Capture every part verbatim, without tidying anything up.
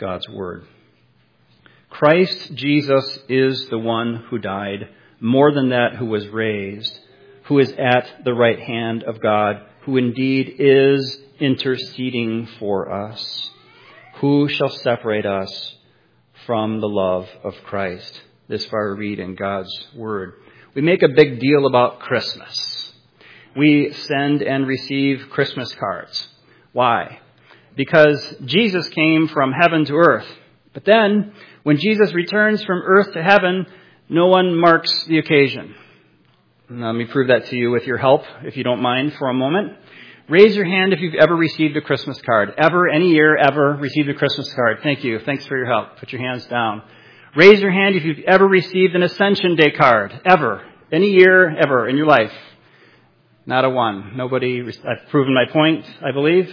God's Word. Christ Jesus is the one who died, more than that, who was raised, who is at the right hand of God, who indeed is interceding for us. Who shall separate us from the love of Christ? This far we read in God's Word. We make a big deal about Christmas. We send and receive Christmas cards. Why? Because Jesus came from heaven to earth. But then, when Jesus returns from earth to heaven, no one marks the occasion. Let me prove that to you with your help, if you don't mind, for a moment. Raise your hand if you've ever received a Christmas card. Ever, any year, ever received a Christmas card. Thank you. Thanks for your help. Put your hands down. Raise your hand if you've ever received an Ascension Day card. Ever. Any year, ever, in your life. Not a one. Nobody. I've proven my point, I believe.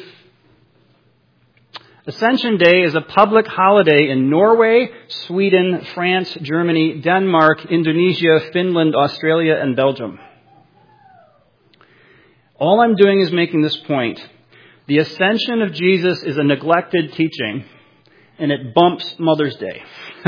Ascension Day is a public holiday in Norway, Sweden, France, Germany, Denmark, Indonesia, Finland, Australia, and Belgium. All I'm doing is making this point. The ascension of Jesus is a neglected teaching, and it bumps Mother's Day.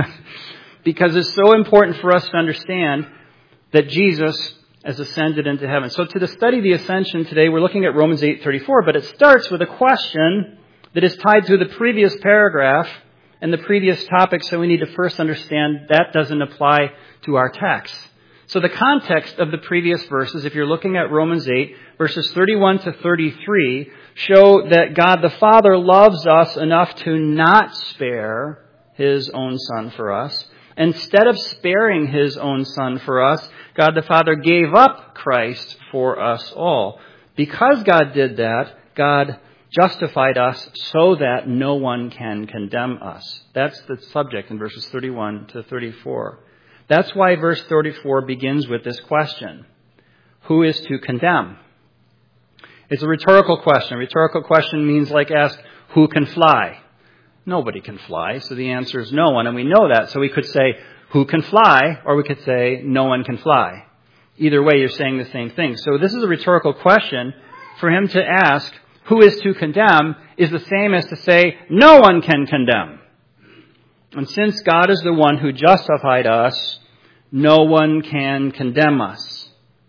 Because it's so important for us to understand that Jesus has ascended into heaven. So to study the ascension today, we're looking at Romans eight thirty-four, but it starts with a question that is tied to the previous paragraph and the previous topic, so we need to first understand that doesn't apply to our text. So the context of the previous verses, if you're looking at Romans eight, verses thirty-one to thirty-three, show that God the Father loves us enough to not spare His own Son for us. Instead of sparing His own Son for us, God the Father gave up Christ for us all. Because God did that, God justified us so that no one can condemn us. That's the subject in verses thirty-one to thirty-four. That's why verse thirty-four begins with this question. Who is to condemn? It's a rhetorical question. A rhetorical question means like ask, who can fly? Nobody can fly, so the answer is no one, and we know that. So we could say, who can fly? Or we could say, no one can fly. Either way, you're saying the same thing. So this is a rhetorical question. For him to ask, who is to condemn, is the same as to say, no one can condemn. And since God is the one who justified us, no one can condemn us.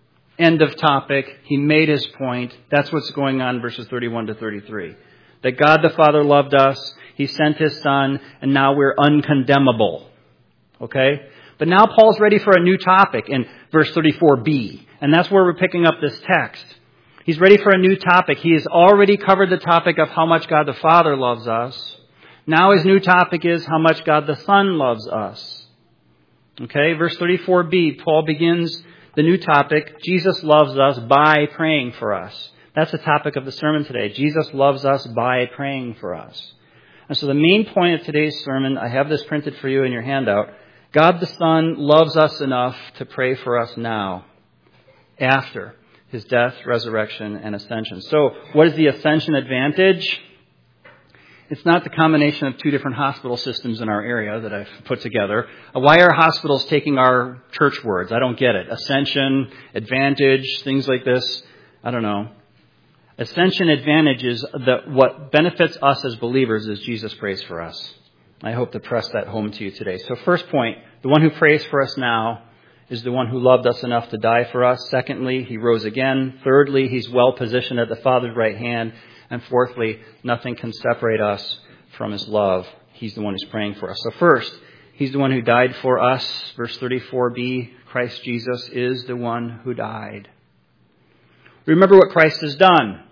End of topic. He made his point. That's what's going on in verses thirty-one to thirty-three. That God the Father loved us, He sent His Son, and now we're uncondemnable. Okay? But now Paul's ready for a new topic in verse thirty-four b. And that's where we're picking up this text. He's ready for a new topic. He has already covered the topic of how much God the Father loves us. Now his new topic is how much God the Son loves us. Okay, verse thirty-four b, Paul begins the new topic, Jesus loves us by praying for us. That's the topic of the sermon today. Jesus loves us by praying for us. And so the main point of today's sermon, I have this printed for you in your handout. God the Son loves us enough to pray for us now, after His death, resurrection, and ascension. So what is the ascension advantage? It's not the combination of two different hospital systems in our area that I've put together. Why are hospitals taking our church words? I don't get it. Ascension, advantage, things like this. I don't know. Ascension advantage is that what benefits us as believers is Jesus prays for us. I hope to press that home to you today. So first point, the one who prays for us now is the one who loved us enough to die for us. Secondly, He rose again. Thirdly, He's well positioned at the Father's right hand. And fourthly, nothing can separate us from His love. He's the one who's praying for us. So first, He's the one who died for us. Verse thirty-four b, Christ Jesus is the one who died. Remember what Christ has done.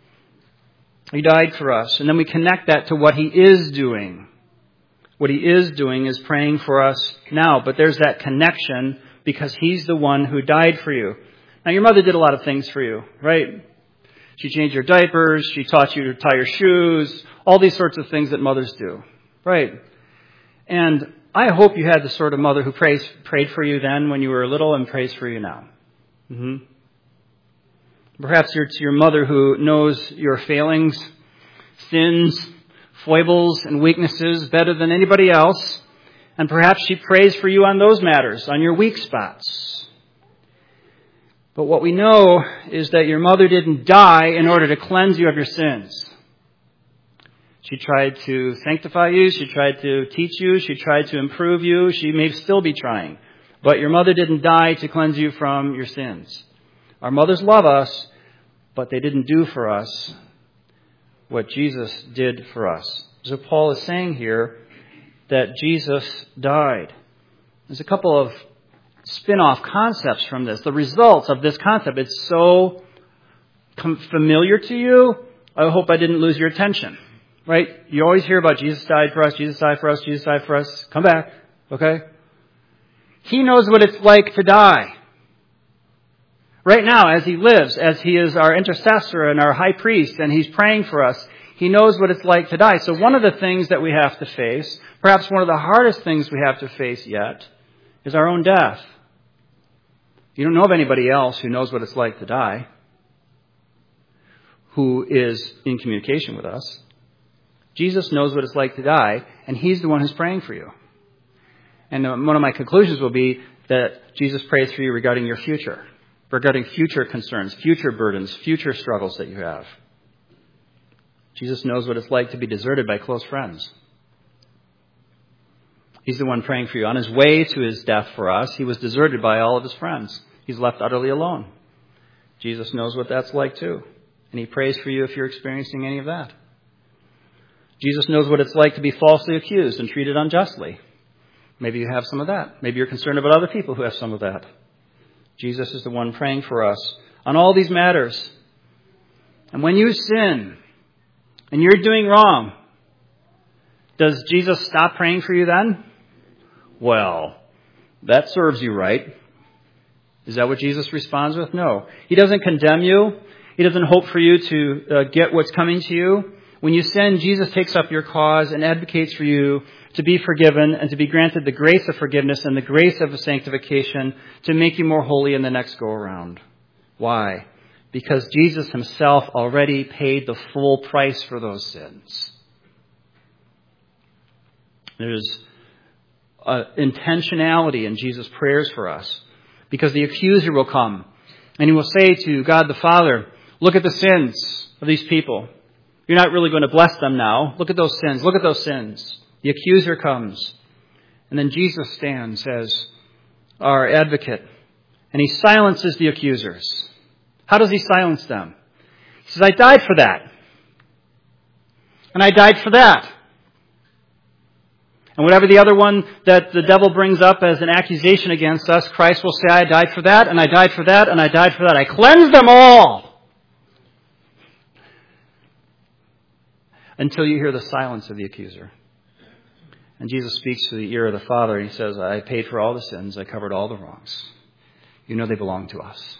He died for us. And then we connect that to what He is doing. What He is doing is praying for us now. But there's that connection because He's the one who died for you. Now, your mother did a lot of things for you, right? She changed your diapers. She taught you to tie your shoes. All these sorts of things that mothers do, right? And I hope you had the sort of mother who prays, prayed for you then when you were little and prays for you now. Mm-hmm. Perhaps it's your mother who knows your failings, sins, foibles, and weaknesses better than anybody else. And perhaps she prays for you on those matters, on your weak spots. But what we know is that your mother didn't die in order to cleanse you of your sins. She tried to sanctify you. She tried to teach you. She tried to improve you. She may still be trying. But your mother didn't die to cleanse you from your sins. Our mothers love us, but they didn't do for us what Jesus did for us. So Paul is saying here that Jesus died. There's a couple of spin-off concepts from this. The results of this concept, it's so familiar to you, I hope I didn't lose your attention. Right? You always hear about Jesus died for us, Jesus died for us, Jesus died for us. Come back. Okay? He knows what it's like to die. Right now, as he lives, as he is our intercessor and our high priest, and he's praying for us, he knows what it's like to die. So one of the things that we have to face, perhaps one of the hardest things we have to face yet, is our own death. You don't know of anybody else who knows what it's like to die, who is in communication with us. Jesus knows what it's like to die, and he's the one who's praying for you. And one of my conclusions will be that Jesus prays for you regarding your future, regarding future concerns, future burdens, future struggles that you have. Jesus knows what it's like to be deserted by close friends. He's the one praying for you. On his way to his death for us, he was deserted by all of his friends. He's left utterly alone. Jesus knows what that's like too. And he prays for you if you're experiencing any of that. Jesus knows what it's like to be falsely accused and treated unjustly. Maybe you have some of that. Maybe you're concerned about other people who have some of that. Jesus is the one praying for us on all these matters. And when you sin and you're doing wrong, does Jesus stop praying for you then? Well, that serves you right. Is that what Jesus responds with? No. He doesn't condemn you. He doesn't hope for you to uh, get what's coming to you. When you sin, Jesus takes up your cause and advocates for you to be forgiven and to be granted the grace of forgiveness and the grace of sanctification to make you more holy in the next go-around. Why? Because Jesus himself already paid the full price for those sins. There's uh, intentionality in Jesus' prayers for us, because the accuser will come and he will say to God the Father, look at the sins of these people. You're not really going to bless them now. Look at those sins. Look at those sins. The accuser comes. And then Jesus stands as our advocate. And he silences the accusers. How does he silence them? He says, I died for that. And I died for that. And whatever the other one that the devil brings up as an accusation against us, Christ will say, I died for that, and I died for that, and I died for that. I cleansed them all. Until you hear the silence of the accuser. And Jesus speaks to the ear of the Father and he says, I paid for all the sins. I covered all the wrongs. You know they belong to us.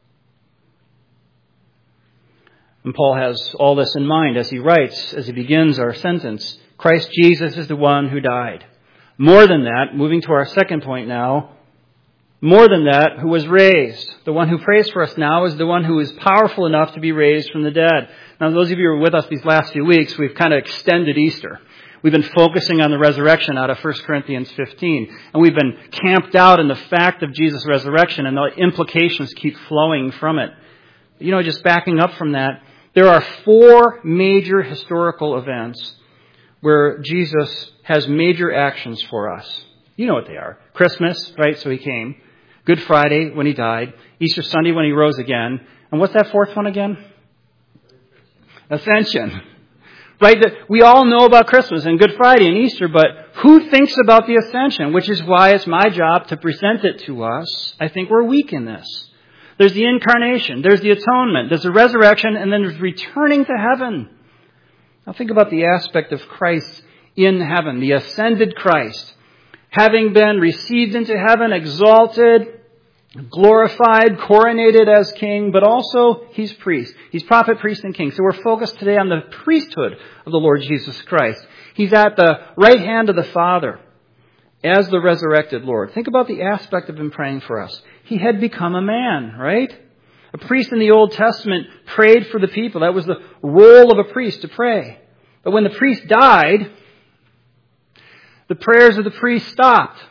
And Paul has all this in mind as he writes, as he begins our sentence, Christ Jesus is the one who died. More than that, moving to our second point now, more than that, who was raised. The one who prays for us now is the one who is powerful enough to be raised from the dead. Now, those of you who were with us these last few weeks, we've kind of extended Easter. We've been focusing on the resurrection out of First Corinthians fifteen. And we've been camped out in the fact of Jesus' resurrection, and the implications keep flowing from it. You know, just backing up from that, there are four major historical events where Jesus has major actions for us. You know what they are. Christmas, right? So he came. Good Friday when he died. Easter Sunday when he rose again. And what's that fourth one again? Ascension. Right? We all know about Christmas and Good Friday and Easter, but who thinks about the ascension? Which is why it's my job to present it to us. I think we're weak in this. There's the incarnation. There's the atonement. There's the resurrection. And then there's returning to heaven. Now think about the aspect of Christ in heaven. The ascended Christ. Having been received into heaven, exalted, glorified, coronated as king, but also he's priest. He's prophet, priest, and king. So we're focused today on the priesthood of the Lord Jesus Christ. He's at the right hand of the Father as the resurrected Lord. Think about the aspect of him praying for us. He had become a man, right? A priest in the Old Testament prayed for the people. That was the role of a priest, to pray. But when the priest died, the prayers of the priest stopped.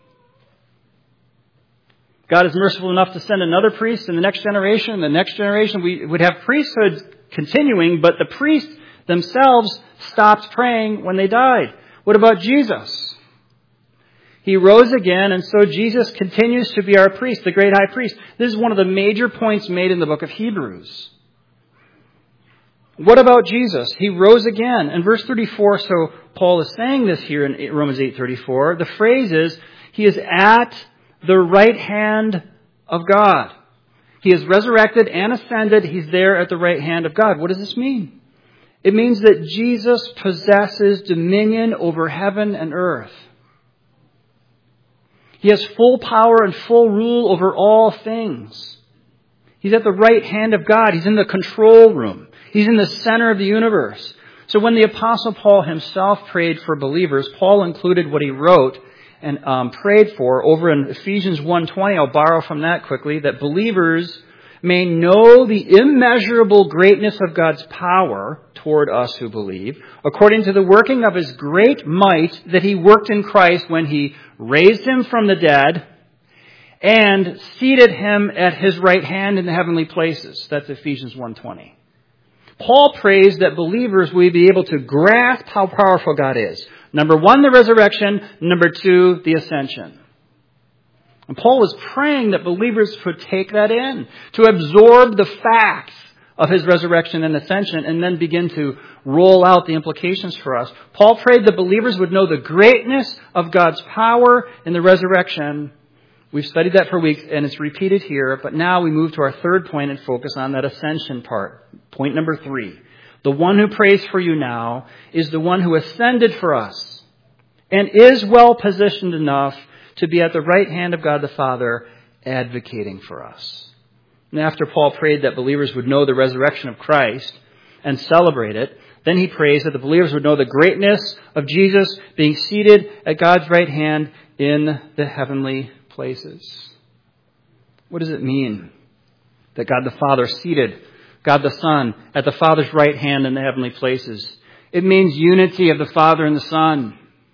God is merciful enough to send another priest in the next generation. In the next generation, we would have priesthood continuing, but the priest themselves stopped praying when they died. What about Jesus? He rose again, and so Jesus continues to be our priest, the great high priest. This is one of the major points made in the book of Hebrews. What about Jesus? He rose again. In verse thirty-four, so Paul is saying this here in Romans eight thirty-four. The phrase is, he is at the right hand of God. He is resurrected and ascended. He's there at the right hand of God. What does this mean? It means that Jesus possesses dominion over heaven and earth. He has full power and full rule over all things. He's at the right hand of God. He's in the control room. He's in the center of the universe. So when the Apostle Paul himself prayed for believers, Paul included what he wrote and um, prayed for over in Ephesians one twenty. I'll borrow from that quickly, that believers may know the immeasurable greatness of God's power toward us who believe, according to the working of his great might that he worked in Christ when he raised him from the dead and seated him at his right hand in the heavenly places. That's Ephesians one twenty. Paul prays that believers will be able to grasp how powerful God is. Number one, the resurrection. Number two, the ascension. And Paul was praying that believers would take that in, to absorb the facts of his resurrection and ascension, and then begin to roll out the implications for us. Paul prayed that believers would know the greatness of God's power in the resurrection. We've studied that for weeks, and it's repeated here, but now we move to our third point and focus on that ascension part. Point number three. The one who prays for you now is the one who ascended for us and is well positioned enough to be at the right hand of God the Father, advocating for us. And after Paul prayed that believers would know the resurrection of Christ and celebrate it, then he prays that the believers would know the greatness of Jesus being seated at God's right hand in the heavenly places. What does it mean that God the Father seated God the Son at the Father's right hand in the heavenly places? It means unity of the Father and the Son.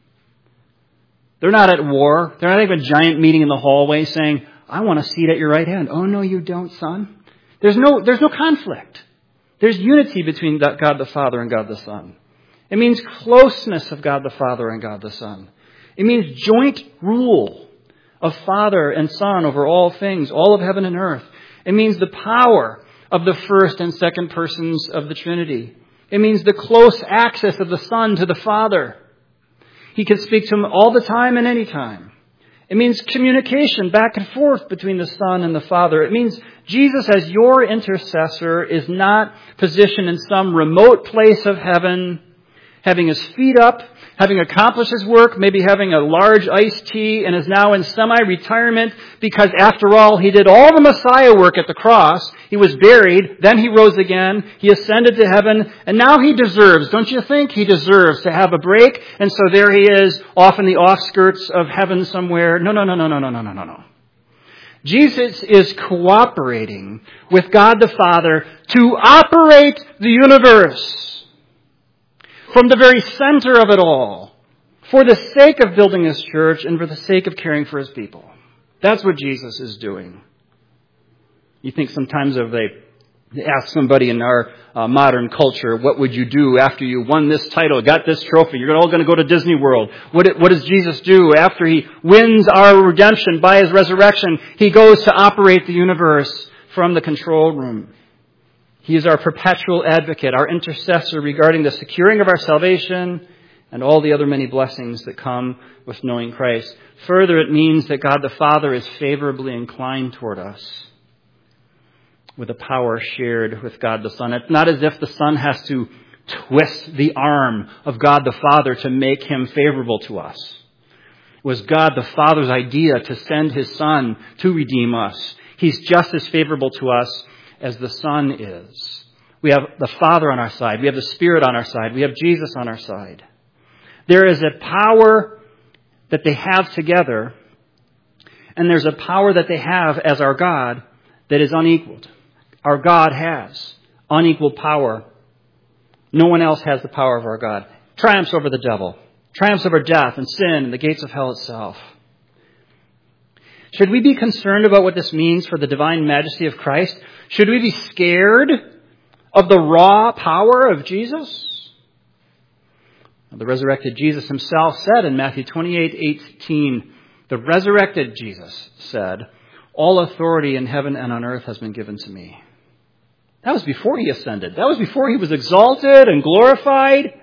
They're not at war. They're not even a giant meeting in the hallway saying, I want a seat at your right hand. Oh, no, you don't, son. There's no, there's no conflict. There's unity between God the Father and God the Son. It means closeness of God the Father and God the Son. It means joint rule of Father and Son over all things, all of heaven and earth. It means the power of the first and second persons of the Trinity. It means the close access of the Son to the Father. He can speak to him all the time and any time. It means communication back and forth between the Son and the Father. It means Jesus as your intercessor is not positioned in some remote place of heaven, having his feet up, having accomplished his work, maybe having a large iced tea, and is now in semi-retirement because, after all, he did all the Messiah work at the cross. He was buried, then he rose again, he ascended to heaven, and now he deserves, don't you think? He deserves to have a break, and so there he is, off in the offskirts of heaven somewhere. No, no, no, no, no, no, no, no, no, no. Jesus is cooperating with God the Father to operate the universe from the very center of it all, for the sake of building his church and for the sake of caring for his people. That's what Jesus is doing. You think sometimes of they ask somebody in our uh, modern culture, what would you do after you won this title, got this trophy? You're all going to go to Disney World. What, what does Jesus do after he wins our redemption by his resurrection? He goes to operate the universe from the control room. He is our perpetual advocate, our intercessor regarding the securing of our salvation and all the other many blessings that come with knowing Christ. Further, it means that God the Father is favorably inclined toward us with a power shared with God the Son. It's not as if the Son has to twist the arm of God the Father to make him favorable to us. It was God the Father's idea to send his Son to redeem us. He's just as favorable to us as the Son is. We have the Father on our side. We have the Spirit on our side. We have Jesus on our side. There is a power that they have together, and there's a power that they have as our God that is unequaled. Our God has unequaled power. No one else has the power of our God. Triumphs over the devil. Triumphs over death and sin and the gates of hell itself. Should we be concerned about what this means for the divine majesty of Christ? Should we be scared of the raw power of Jesus? The resurrected Jesus himself said in Matthew twenty-eight eighteen, the resurrected Jesus said, all authority in heaven and on earth has been given to me. That was before he ascended. That was before he was exalted and glorified.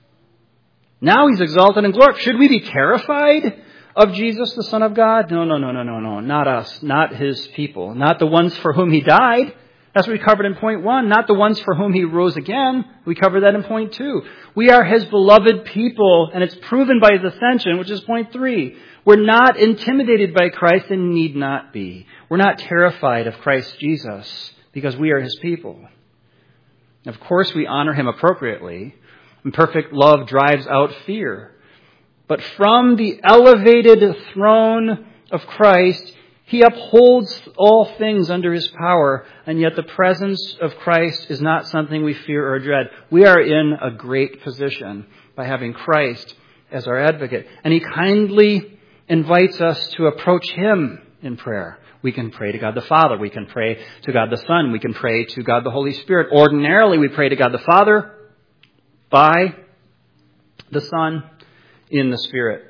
Now he's exalted and glorified. Should we be terrified of Jesus, the Son of God? No, no, no, no, no, no. Not us. Not his people. Not the ones for whom he died. That's what we covered in point one. Not the ones for whom he rose again. We covered that in point two. We are his beloved people, and it's proven by his ascension, which is point three. We're not intimidated by Christ and need not be. We're not terrified of Christ Jesus because we are his people. Of course, we honor him appropriately. And perfect love drives out fear. But from the elevated throne of Christ, he upholds all things under his power, and yet the presence of Christ is not something we fear or dread. We are in a great position by having Christ as our advocate. And he kindly invites us to approach him in prayer. We can pray to God the Father. We can pray to God the Son. We can pray to God the Holy Spirit. Ordinarily, we pray to God the Father by the Son in the Spirit.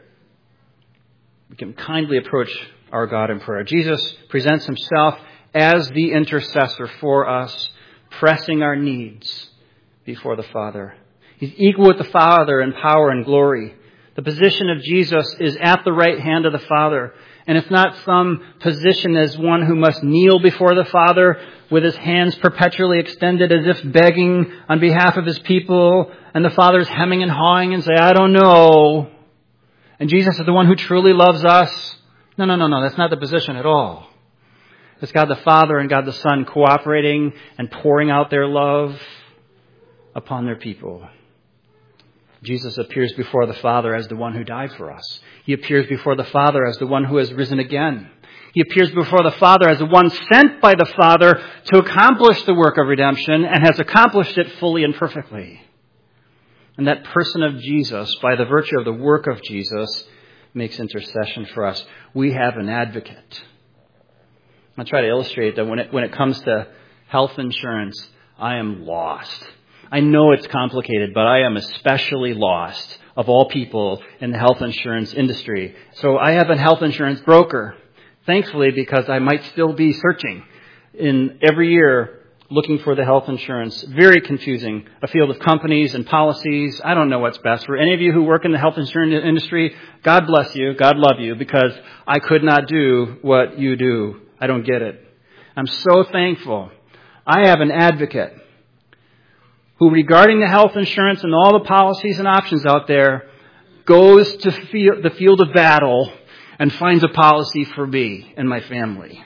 We can kindly approach our God in prayer. Jesus presents himself as the intercessor for us, pressing our needs before the Father. He's equal with the Father in power and glory. The position of Jesus is at the right hand of the Father. And it's not some position as one who must kneel before the Father with his hands perpetually extended as if begging on behalf of his people. And the Father's hemming and hawing and say, I don't know. And Jesus is the one who truly loves us. No, no, no, no. That's not the position at all. It's God the Father and God the Son cooperating and pouring out their love upon their people. Jesus appears before the Father as the one who died for us. He appears before the Father as the one who has risen again. He appears before the Father as the one sent by the Father to accomplish the work of redemption and has accomplished it fully and perfectly. And that person of Jesus, by the virtue of the work of Jesus, makes intercession for us. We have an advocate. I'll try to illustrate that when it, when it comes to health insurance, I am lost. I know it's complicated, but I am especially lost of all people in the health insurance industry. So I have a health insurance broker, thankfully, because I might still be searching in every year looking for the health insurance. Very confusing. A field of companies and policies. I don't know what's best. For any of you who work in the health insurance industry, God bless you. God love you, because I could not do what you do. I don't get it. I'm so thankful. I have an advocate who, regarding the health insurance and all the policies and options out there, goes to the field of battle and finds a policy for me and my family.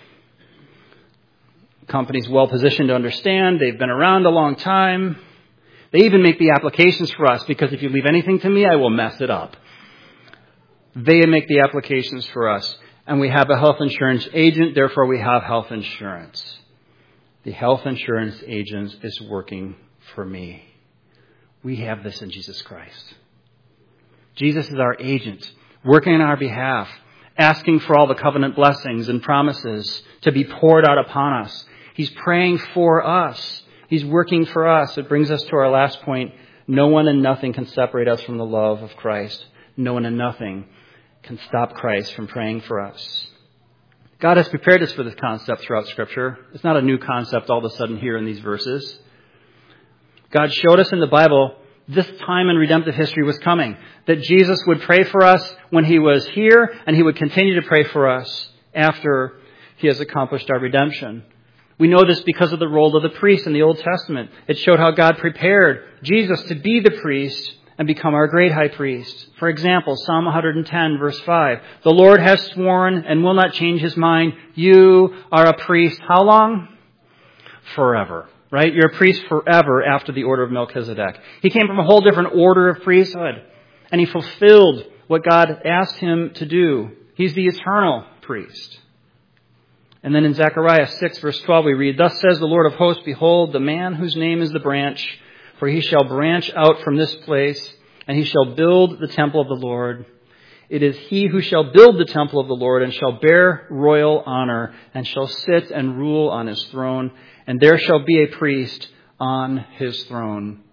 The company's well positioned to understand. They've been around a long time. They even make the applications for us, because if you leave anything to me, I will mess it up. They make the applications for us. And we have a health insurance agent, therefore we have health insurance. The health insurance agent is working for me. We have this in Jesus Christ. Jesus is our agent, working on our behalf, asking for all the covenant blessings and promises to be poured out upon us. He's praying for us. He's working for us. It brings us to our last point. No one and nothing can separate us from the love of Christ. No one and nothing can stop Christ from praying for us. God has prepared us for this concept throughout Scripture. It's not a new concept all of a sudden here in these verses. God showed us in the Bible this time in redemptive history was coming, that Jesus would pray for us when he was here, and he would continue to pray for us after he has accomplished our redemption. We know this because of the role of the priest in the Old Testament. It showed how God prepared Jesus to be the priest and become our great high priest. For example, Psalm one ten, verse five. The Lord has sworn and will not change his mind. You are a priest. How long? Forever. Right? You're a priest forever after the order of Melchizedek. He came from a whole different order of priesthood. And he fulfilled what God asked him to do. He's the eternal priest. And then in Zechariah six, verse twelve, we read, Thus says the Lord of hosts, Behold, the man whose name is the branch, for he shall branch out from this place, and he shall build the temple of the Lord. It is he who shall build the temple of the Lord, and shall bear royal honor, and shall sit and rule on his throne, and there shall be a priest on his throne.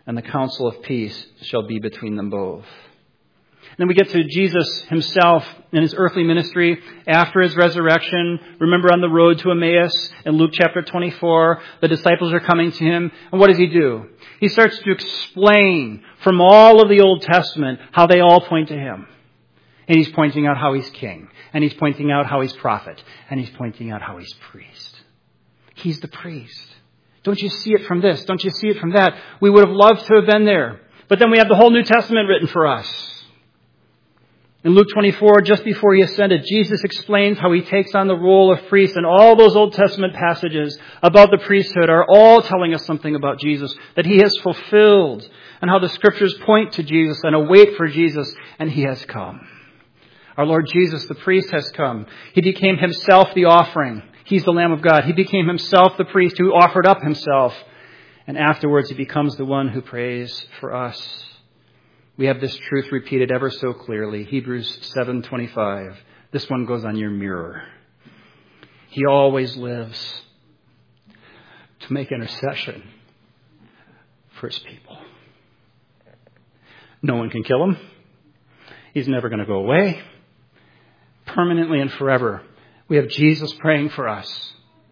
and the counsel of peace shall be between them both. Then we get to Jesus himself in his earthly ministry after his resurrection. Remember on the road to Emmaus in Luke chapter twenty-four, the disciples are coming to him. And what does he do? He starts to explain from all of the Old Testament how they all point to him. And he's pointing out how he's king. And he's pointing out how he's prophet. And he's pointing out how he's priest. He's the priest. Don't you see it from this? Don't you see it from that? We would have loved to have been there. But then we have the whole New Testament written for us. In Luke twenty-four, just before he ascended, Jesus explains how he takes on the role of priest, and all those Old Testament passages about the priesthood are all telling us something about Jesus, that he has fulfilled, and how the scriptures point to Jesus and await for Jesus, and he has come. Our Lord Jesus, the priest, has come. He became himself the offering. He's the Lamb of God. He became himself the priest who offered up himself, and afterwards he becomes the one who prays for us. We have this truth repeated ever so clearly. Hebrews seven twenty-five. This one goes on your mirror. He always lives to make intercession for his people. No one can kill him. He's never going to go away. Permanently and forever. We have Jesus praying for us.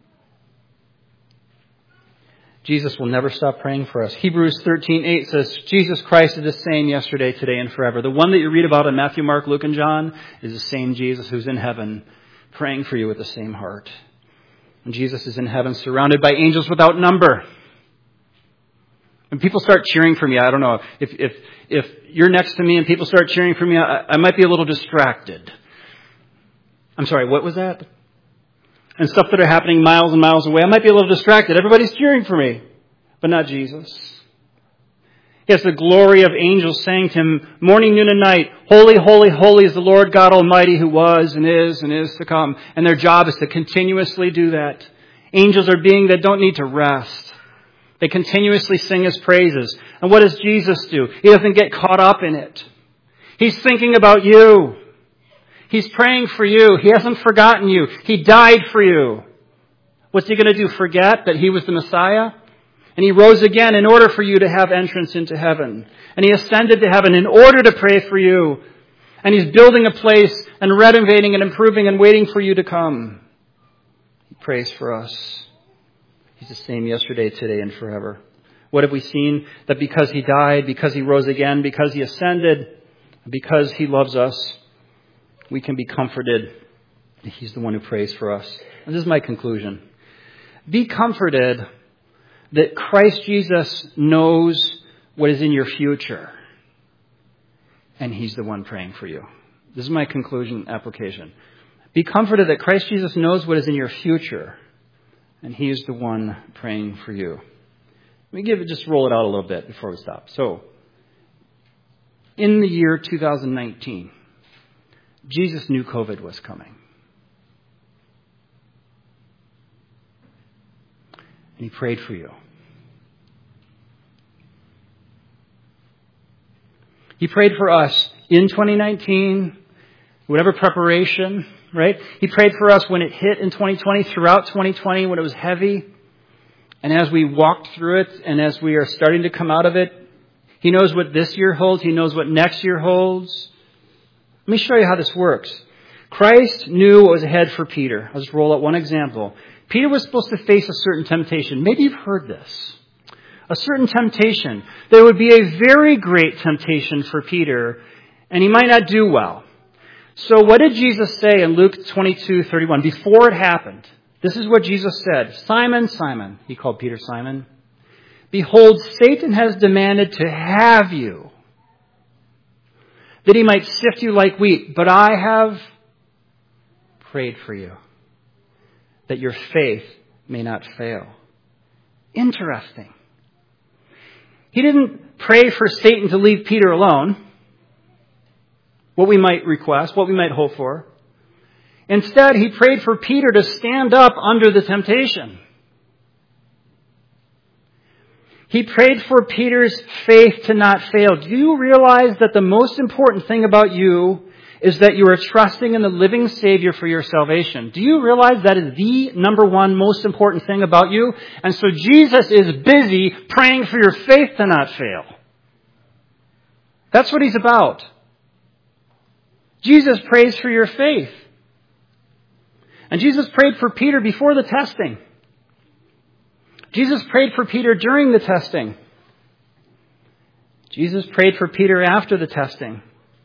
Jesus will never stop praying for us. Hebrews thirteen eight says, Jesus Christ is the same yesterday, today, and forever. The one that you read about in Matthew, Mark, Luke, and John is the same Jesus who's in heaven praying for you with the same heart. And Jesus is in heaven surrounded by angels without number. When people start cheering for me, I don't know, if if if you're next to me and people start cheering for me, I, I might be a little distracted. I'm sorry, what was that? And stuff that are happening miles and miles away, I might be a little distracted. Everybody's cheering for me, but not Jesus. He has the glory of angels saying to him, morning, noon, and night, holy, holy, holy is the Lord God Almighty who was and is and is to come. And their job is to continuously do that. Angels are beings that don't need to rest. They continuously sing his praises. And what does Jesus do? He doesn't get caught up in it. He's thinking about you. He's praying for you. He hasn't forgotten you. He died for you. What's he going to do? Forget that he was the Messiah? And he rose again in order for you to have entrance into heaven. And he ascended to heaven in order to pray for you. And he's building a place and renovating and improving and waiting for you to come. He prays for us. He's the same yesterday, today, and forever. What have we seen? That because he died, because he rose again, because he ascended, because he loves us, we can be comforted. He's the one who prays for us. And this is my conclusion. Be comforted that Christ Jesus knows what is in your future. And he's the one praying for you. This is my conclusion application. Be comforted that Christ Jesus knows what is in your future. And he is the one praying for you. Let me give it, just roll it out a little bit before we stop. So, in the year two thousand nineteen, Jesus knew COVID was coming. And he prayed for you. He prayed for us in twenty nineteen, whatever preparation, right? He prayed for us when it hit in twenty twenty, throughout twenty twenty, when it was heavy. And as we walked through it, and as we are starting to come out of it, he knows what this year holds. He knows what next year holds. Let me show you how this works. Christ knew what was ahead for Peter. I'll just roll out one example. Peter was supposed to face a certain temptation. Maybe you've heard this. A certain temptation. There would be a very great temptation for Peter, and he might not do well. So what did Jesus say in Luke twenty-two thirty-one? Before it happened, this is what Jesus said. Simon, Simon, he called Peter Simon. Behold, Satan has demanded to have you, that he might sift you like wheat. But I have prayed for you, that your faith may not fail. Interesting. He didn't pray for Satan to leave Peter alone, what we might request, what we might hope for. Instead, he prayed for Peter to stand up under the temptation. He prayed for Peter's faith to not fail. Do you realize that the most important thing about you is that you are trusting in the living Savior for your salvation. Do you realize that is the number one most important thing about you? And so Jesus is busy praying for your faith to not fail. That's what he's about. Jesus prays for your faith. And Jesus prayed for Peter before the testing. Jesus prayed for Peter during the testing. Jesus prayed for Peter after the testing.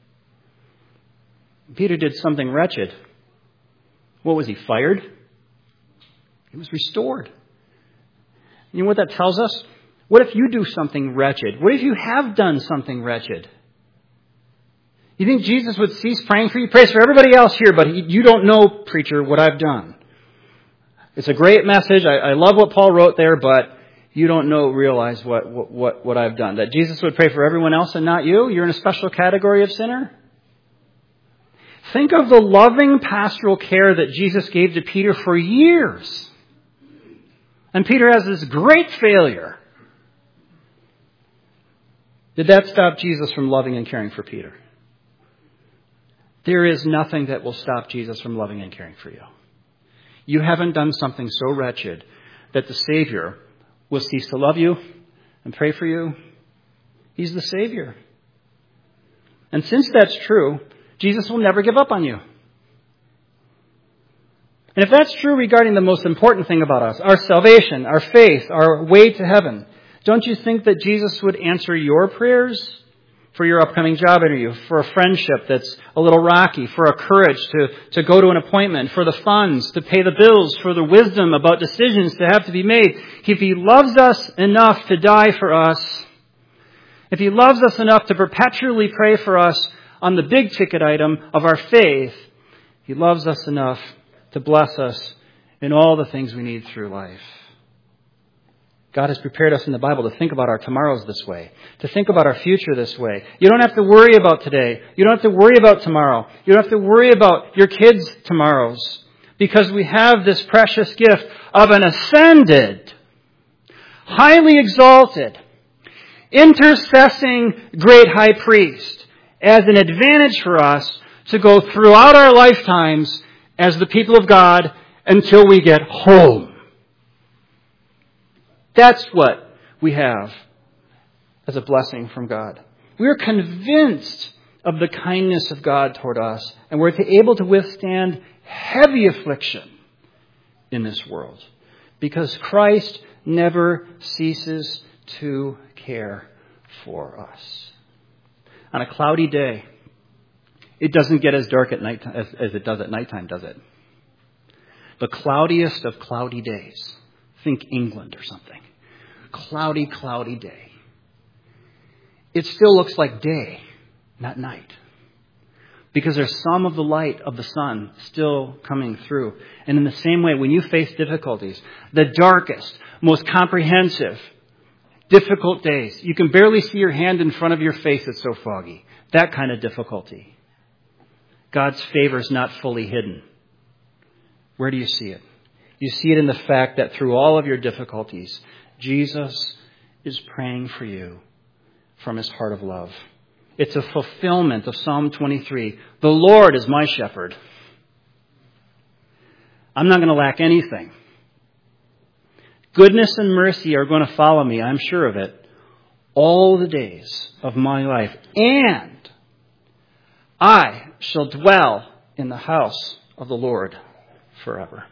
Peter did something wretched. What was he, fired? He was restored. You know what that tells us? What if you do something wretched? What if you have done something wretched? You think Jesus would cease praying for you? He prays for everybody else here, but he, you don't know, preacher, what I've done. It's a great message. I, I love what Paul wrote there, but you don't know, realize what, what, what I've done. That Jesus would pray for everyone else and not you? You're in a special category of sinner? Think of the loving pastoral care that Jesus gave to Peter for years. And Peter has this great failure. Did that stop Jesus from loving and caring for Peter? There is nothing that will stop Jesus from loving and caring for you. You haven't done something so wretched that the Savior will cease to love you and pray for you. He's the Savior. And since that's true, Jesus will never give up on you. And if that's true regarding the most important thing about us, our salvation, our faith, our way to heaven, don't you think that Jesus would answer your prayers for your upcoming job interview, for a friendship that's a little rocky, for a courage to, to go to an appointment, for the funds to pay the bills, for the wisdom about decisions that have to be made? If he loves us enough to die for us, if he loves us enough to perpetually pray for us on the big ticket item of our faith, he loves us enough to bless us in all the things we need through life. God has prepared us in the Bible to think about our tomorrows this way, to think about our future this way. You don't have to worry about today. You don't have to worry about tomorrow. You don't have to worry about your kids' tomorrows, because we have this precious gift of an ascended, highly exalted, intercessing great high priest as an advantage for us to go throughout our lifetimes as the people of God until we get home. That's what we have as a blessing from God. We're convinced of the kindness of God toward us, and we're able to withstand heavy affliction in this world because Christ never ceases to care for us. On a cloudy day, it doesn't get as dark at night as, as it does at nighttime, does it? The cloudiest of cloudy days. Think England or something. Cloudy, cloudy day. It still looks like day, not night. Because there's some of the light of the sun still coming through. And in the same way, when you face difficulties, the darkest, most comprehensive, difficult days, you can barely see your hand in front of your face, it's so foggy. That kind of difficulty. God's favor is not fully hidden. Where do you see it? You see it in the fact that through all of your difficulties, Jesus is praying for you from his heart of love. It's a fulfillment of Psalm twenty-three. The Lord is my shepherd. I'm not going to lack anything. Goodness and mercy are going to follow me, I'm sure of it, all the days of my life. And I shall dwell in the house of the Lord forever.